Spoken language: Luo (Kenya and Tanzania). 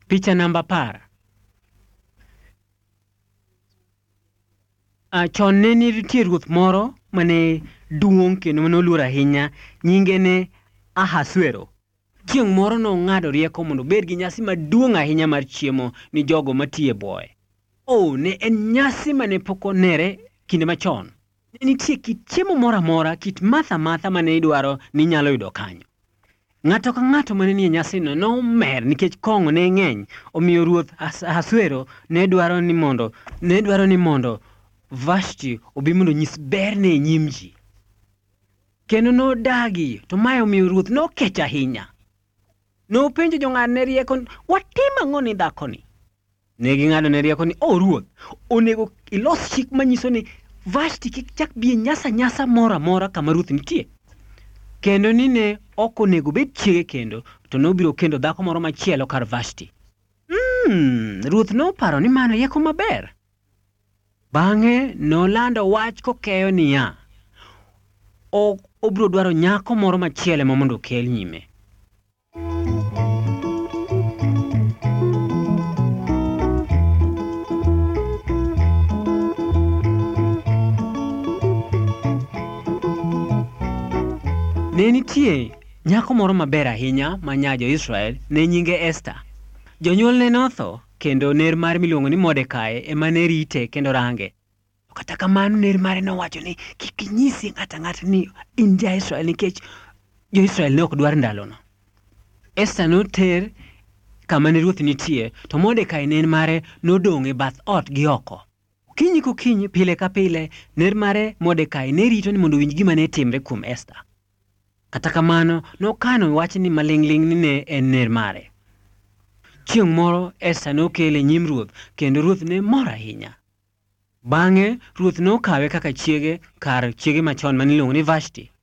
Picha namba 10. Chon ne nitie ruoth moro mane duong' kendo mane oluor ahinya, nyinge ne Ahasuero. Chieng' moro nong'ado rieko mondo obed gi nyasi maduong' ahinya mar chiemo ni jogo matiye bwoye. Ne en nyasi mane pok onere kinde machon. Ne nitie kit chiemo moro amora, kit math amatha mane idwaro ni nyalo yudo kanyo. Ng'ato ka ng'ato mane nie nyasino nomer nikech kong'o ne ng'eny, omiyo ruoth Ahasuero ne dwaro ni mondo Vashti obi mondo nyis berne e nyim ji. Kendo nodagi, to mae omiyo ruoth nokech ahinya. Nopenjo jong'adne rieko, watim ang'o ni dhakoni? Ne ging'ado ne rieko ni, ruoth, onego ilos chik manyiso ni Vashti kik chak bi e nyasa moro amora kama ruoth nitie. Kendo ni ne ok onego bed chiege kendo, to nobiro kendo dhako moro machielo kar Vashti. Ruoth noparo ni mano rieko maber. Bang'e nolando wach kokeyo niya, obiro dwaro nyako moro machielo mondo okel nyime. Ne nitie nyako moro maber ahinya ma nya jo-Israel, ne nyinge Esta. Jonyuolne notho, kendo ner mare miluongo ni Mordekai ema ne rite kendo range. Kata kamano ner mare nowacho ni kik inyisi ng'ata ng'ata ni in ja-Israel nikech jo-Israel ne ok dwar ndalono. Esta noter kama ne ruoth nitie, to Mordekai ner mare nodong' e bath ot gi oko. Okinyi kokinyi, pile ka pile, ner mare Mordekai ne rito ni mondo winj gima ne timre kuom Esta. Kata kamano nokano wach ni maling'ling ni ne en ner mare. Chieng' moro Esta nokele nyim ruoth, kendo ruoth ne mor ahinya. Bang'e ruoth nokawe kaka chiege kar chiege machon maniluongo ni Vashti.